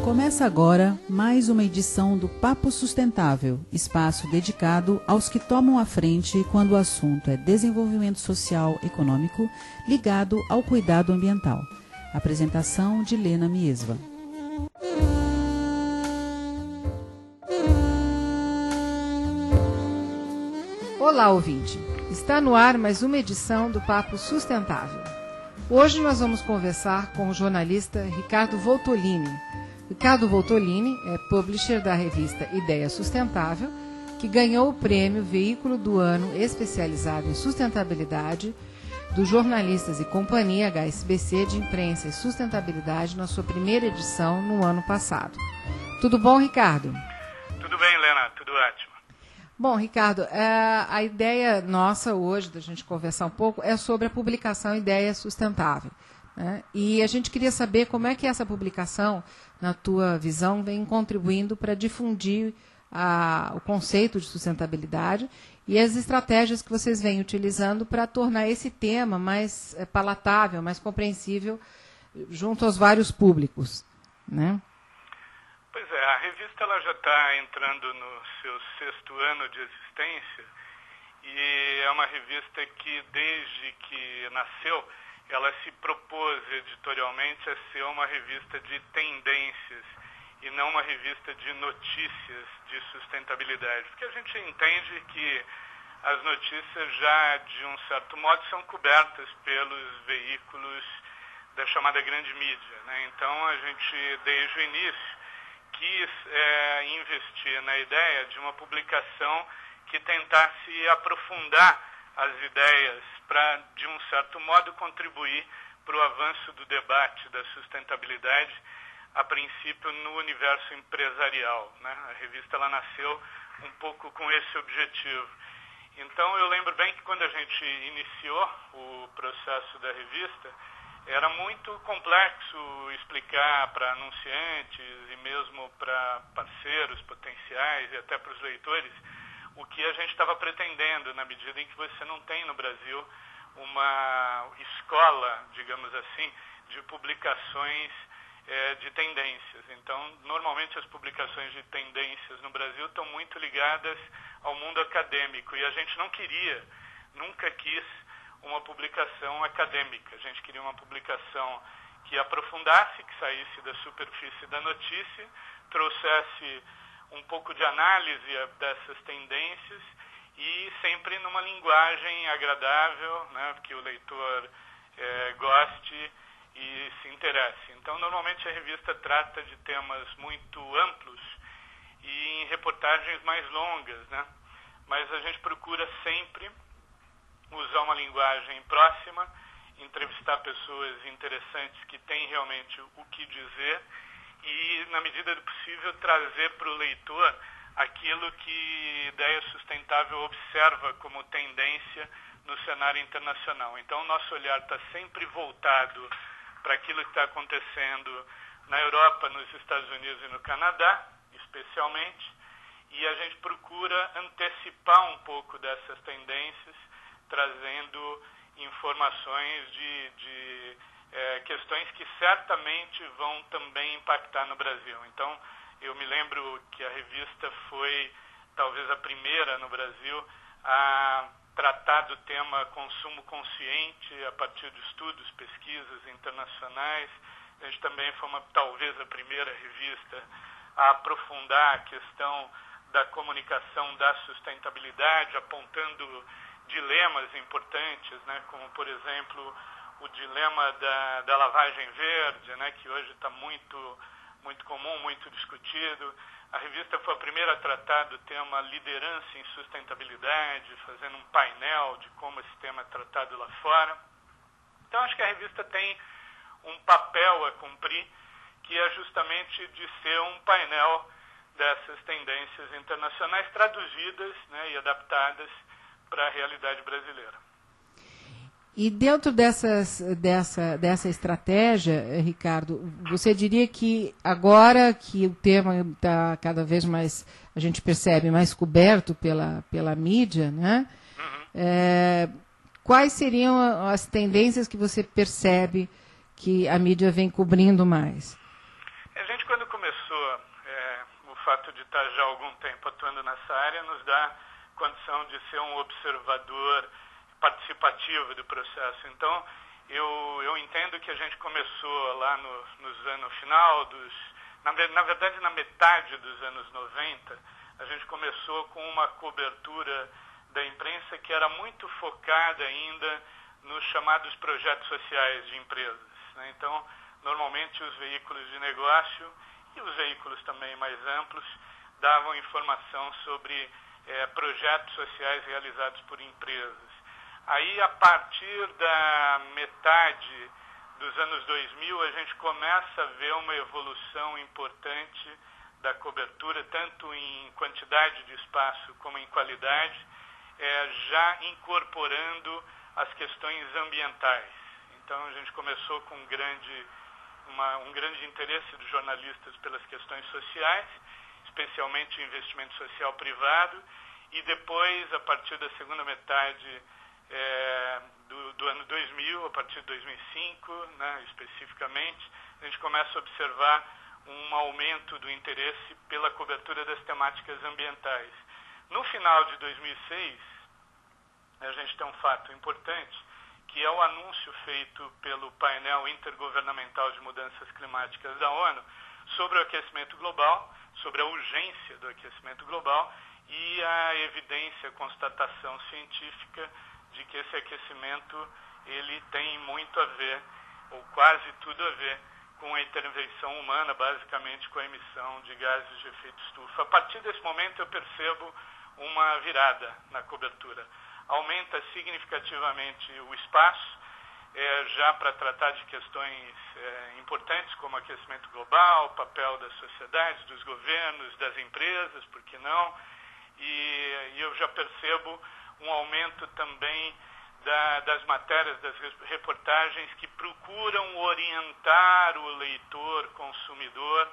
Começa agora mais uma edição do Papo Sustentável, espaço dedicado aos que tomam a frente quando o assunto é desenvolvimento social econômico ligado ao cuidado ambiental. Apresentação de Lena Miesva. Olá, ouvinte! Está no ar mais uma edição do Papo Sustentável. Hoje nós vamos conversar com o jornalista Ricardo Voltolini. Ricardo Voltolini é publisher da revista Ideia Sustentável, que ganhou o prêmio Veículo do Ano especializado em sustentabilidade do Jornalistas e Companhia HSBC de Imprensa e Sustentabilidade na sua primeira edição no ano passado. Tudo bom, Ricardo? Tudo bem, Helena, tudo ótimo. Bom, Ricardo, a ideia nossa hoje, da gente conversar um pouco, é sobre a publicação Ideia Sustentável, né? E a gente queria saber como é que essa publicação, na tua visão, vem contribuindo para difundir o conceito de sustentabilidade e as estratégias que vocês vêm utilizando para tornar esse tema mais palatável, mais compreensível junto aos vários públicos, né? Pois é, a revista ela já está entrando no seu 6º ano de existência e é uma revista que, desde que nasceu, ela se propôs editorialmente a ser uma revista de tendências e não uma revista de notícias de sustentabilidade, porque a gente entende que as notícias já, de um certo modo, são cobertas pelos veículos da chamada grande mídia, né? Então a gente, desde o início, quis investir na ideia de uma publicação que tentasse aprofundar as ideias para, de um certo modo, contribuir para o avanço do debate da sustentabilidade, a princípio no universo empresarial, né? A revista ela nasceu um pouco com esse objetivo. Então eu lembro bem que quando a gente iniciou o processo da revista, era muito complexo explicar para anunciantes e mesmo para parceiros potenciais e até para os leitores o que a gente estava pretendendo, na medida em que você não tem no Brasil uma escola, digamos assim, de publicações de tendências. Então, normalmente as publicações de tendências no Brasil estão muito ligadas ao mundo acadêmico e a gente não queria, nunca quis uma publicação acadêmica. A gente queria uma publicação que aprofundasse, que saísse da superfície da notícia, trouxesse um pouco de análise dessas tendências e sempre numa linguagem agradável, né, que o leitor goste e se interesse. Então, normalmente a revista trata de temas muito amplos e em reportagens mais longas, né? Mas a gente procura sempre usar uma linguagem próxima, entrevistar pessoas interessantes que têm realmente o que dizer e, na medida do possível, trazer para o leitor aquilo que Ideia Sustentável observa como tendência no cenário internacional. Então, o nosso olhar está sempre voltado para aquilo que está acontecendo na Europa, nos Estados Unidos e no Canadá, especialmente, e a gente procura antecipar um pouco dessas tendências, trazendo informações de questões que certamente vão também impactar no Brasil. Então, eu me lembro que a revista foi talvez a primeira no Brasil a tratar do tema consumo consciente a partir de estudos, pesquisas internacionais. A gente também foi talvez a primeira revista a aprofundar a questão da comunicação da sustentabilidade, apontando dilemas importantes, né, como, por exemplo, o dilema da lavagem verde, né, que hoje está muito comum, muito discutido. A revista foi a primeira a tratar do tema liderança em sustentabilidade, fazendo um painel de como esse tema é tratado lá fora. Então, acho que a revista tem um papel a cumprir, que é justamente de ser um painel dessas tendências internacionais traduzidas, né, e adaptadas para a realidade brasileira. E dentro dessa estratégia, Ricardo, você diria que agora que o tema está cada vez mais, a gente percebe, mais coberto pela mídia, né? Quais seriam as tendências que você percebe que a mídia vem cobrindo mais? A gente, quando começou de estar já há algum tempo atuando nessa área, nos dá condição de ser um observador participativo do processo. Então, eu entendo que a gente começou lá no final na verdade, na metade dos anos 90, a gente começou com uma cobertura da imprensa que era muito focada ainda nos chamados projetos sociais de empresas, né? Então, normalmente os veículos de negócio e os veículos também mais amplos davam informação sobre projetos sociais realizados por empresas. Aí, a partir da metade dos anos 2000, a gente começa a ver uma evolução importante da cobertura, tanto em quantidade de espaço como em qualidade, já incorporando as questões ambientais. Então, a gente começou com um grande interesse dos jornalistas pelas questões sociais, especialmente o investimento social privado, e depois, a partir da segunda metade do ano 2000, a partir de 2005, né, especificamente, a gente começa a observar um aumento do interesse pela cobertura das temáticas ambientais. No final de 2006, a gente tem um fato importante, que é o anúncio feito pelo painel intergovernamental de mudanças climáticas da ONU sobre o aquecimento global, sobre a urgência do aquecimento global e a evidência, a constatação científica de que esse aquecimento ele tem muito a ver, ou quase tudo a ver, com a intervenção humana, basicamente com a emissão de gases de efeito estufa. A partir desse momento eu percebo uma virada na cobertura. Aumenta significativamente o espaço, já para tratar de questões importantes como aquecimento global, papel das sociedades, dos governos, das empresas, por que não? E eu já percebo um aumento também das matérias, das reportagens que procuram orientar o leitor, consumidor,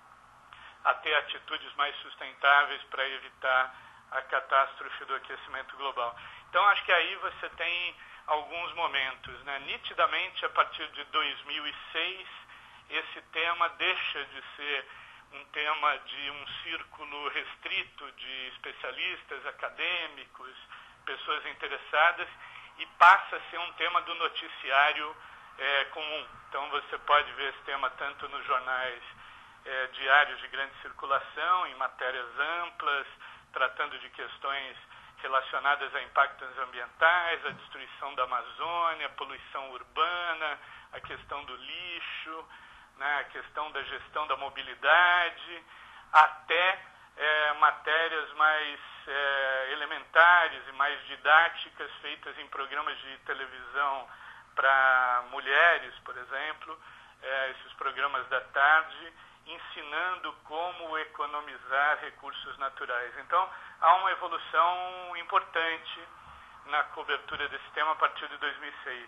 a ter atitudes mais sustentáveis para evitar a catástrofe do aquecimento global. Então, acho que aí você tem alguns momentos, né? Nitidamente, a partir de 2006, esse tema deixa de ser um tema de um círculo restrito de especialistas, acadêmicos, pessoas interessadas, e passa a ser um tema do noticiário comum. Então, você pode ver esse tema tanto nos jornais diários de grande circulação, em matérias amplas, tratando de questões relacionadas a impactos ambientais, a destruição da Amazônia, a poluição urbana, a questão do lixo, né, a questão da gestão da mobilidade, até matérias mais elementares e mais didáticas feitas em programas de televisão para mulheres, por exemplo, esses programas da tarde, ensinando como economizar recursos naturais. Então, há uma evolução importante na cobertura desse tema a partir de 2006.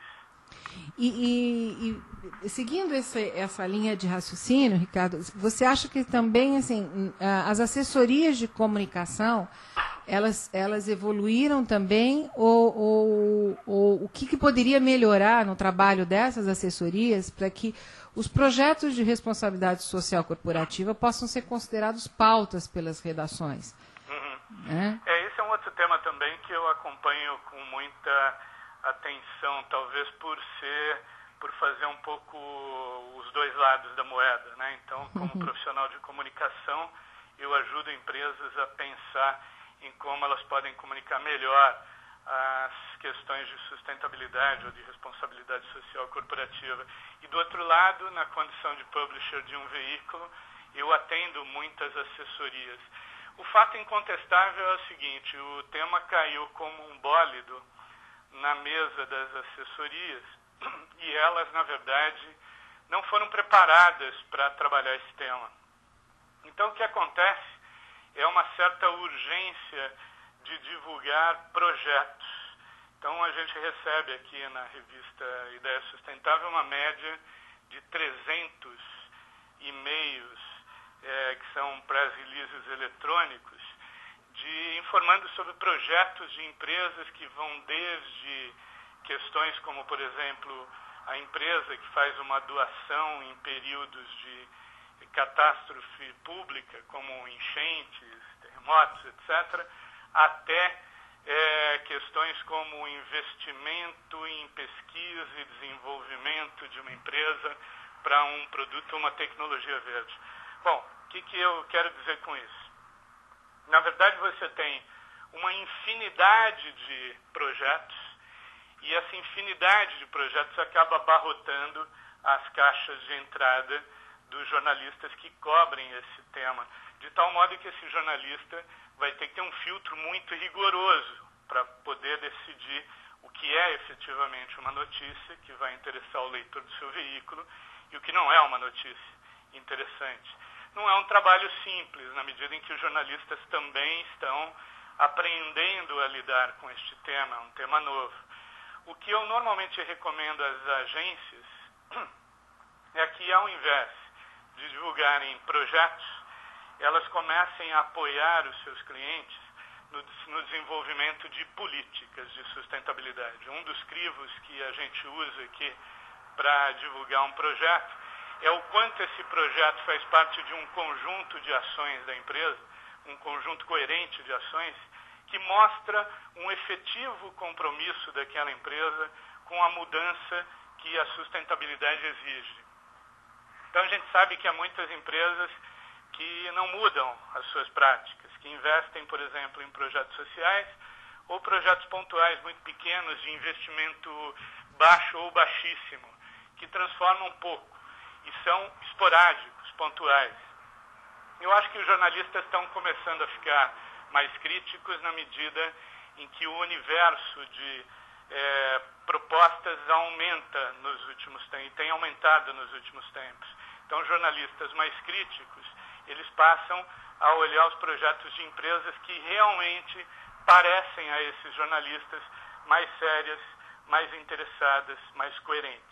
E seguindo essa linha de raciocínio, Ricardo, você acha que também assim, as assessorias de comunicação elas evoluíram também ou o que poderia melhorar no trabalho dessas assessorias para que os projetos de responsabilidade social corporativa possam ser considerados pautas pelas redações? Uhum. Esse é um outro tema também que eu acompanho com muita atenção, talvez por fazer um pouco os dois lados da moeda, né? Então, como profissional de comunicação, eu ajudo empresas a pensar em como elas podem comunicar melhor as questões de sustentabilidade ou de responsabilidade social corporativa. E do outro lado, na condição de publisher de um veículo, eu atendo muitas assessorias. O fato incontestável é o seguinte: o tema caiu como um bólido na mesa das assessorias e elas, na verdade, não foram preparadas para trabalhar esse tema. Então, o que acontece é uma certa urgência de divulgar projetos. Então, a gente recebe aqui na revista Ideia Sustentável uma média de 300 e-mails, que são press releases eletrônicos, informando sobre projetos de empresas que vão desde questões como, por exemplo, a empresa que faz uma doação em períodos catástrofe pública, como enchentes, terremotos, etc., até questões como investimento em pesquisa e desenvolvimento de uma empresa para um produto ou uma tecnologia verde. Bom, o que eu quero dizer com isso? Na verdade, você tem uma infinidade de projetos e essa infinidade de projetos acaba abarrotando as caixas de entrada dos jornalistas que cobrem esse tema, de tal modo que esse jornalista vai ter que ter um filtro muito rigoroso para poder decidir o que é efetivamente uma notícia que vai interessar o leitor do seu veículo e o que não é uma notícia interessante. Não é um trabalho simples, na medida em que os jornalistas também estão aprendendo a lidar com este tema, um tema novo. O que eu normalmente recomendo às agências é que, ao invés de divulgarem projetos, elas comecem a apoiar os seus clientes no desenvolvimento de políticas de sustentabilidade. Um dos crivos que a gente usa aqui para divulgar um projeto é o quanto esse projeto faz parte de um conjunto de ações da empresa, um conjunto coerente de ações, que mostra um efetivo compromisso daquela empresa com a mudança que a sustentabilidade exige. Então a gente sabe que há muitas empresas que não mudam as suas práticas, que investem, por exemplo, em projetos sociais ou projetos pontuais muito pequenos de investimento baixo ou baixíssimo, que transformam pouco e são esporádicos, pontuais. Eu acho que os jornalistas estão começando a ficar mais críticos na medida em que o universo de propostas aumenta nos últimos tempos, e tem aumentado nos últimos tempos. Então, jornalistas mais críticos, eles passam a olhar os projetos de empresas que realmente parecem a esses jornalistas mais sérias, mais interessadas, mais coerentes.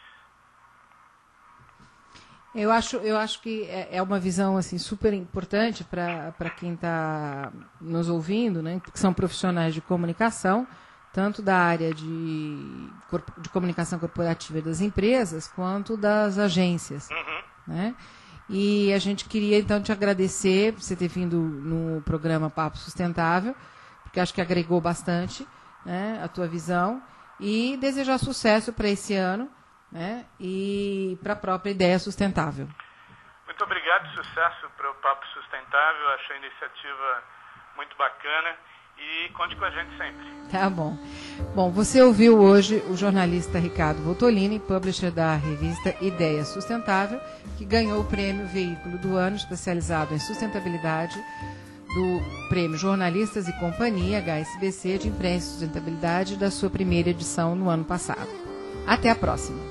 Eu acho que é uma visão assim, super importante para quem está nos ouvindo, né, que são profissionais de comunicação, tanto da área de comunicação corporativa das empresas, quanto das agências. Uhum. Né? E a gente queria, então, te agradecer por você ter vindo no programa Papo Sustentável, porque acho que agregou bastante, né, a tua visão, e desejar sucesso para esse ano, né, e para a própria ideia sustentável. Muito obrigado, sucesso para o Papo Sustentável, achei a iniciativa muito bacana e conte com a gente sempre. Tá bom. Bom, você ouviu hoje o jornalista Ricardo Voltolini, publisher da revista Ideia Sustentável, que ganhou o prêmio Veículo do Ano, especializado em sustentabilidade, do Prêmio Jornalistas e Companhia, HSBC, de Imprensa e Sustentabilidade, da sua primeira edição no ano passado. Até a próxima.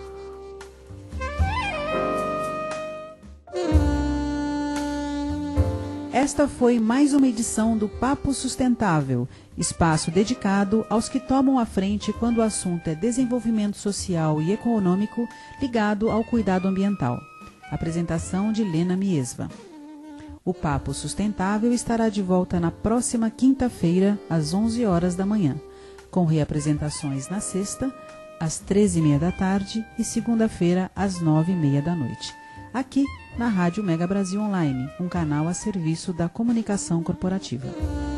Esta foi mais uma edição do Papo Sustentável, espaço dedicado aos que tomam a frente quando o assunto é desenvolvimento social e econômico ligado ao cuidado ambiental. Apresentação de Lena Miesva. O Papo Sustentável estará de volta na próxima quinta-feira, às 11 horas da manhã, com reapresentações na sexta, às 13h30 da tarde e segunda-feira, às 9h30 da noite. Aqui na Rádio Mega Brasil Online, um canal a serviço da comunicação corporativa.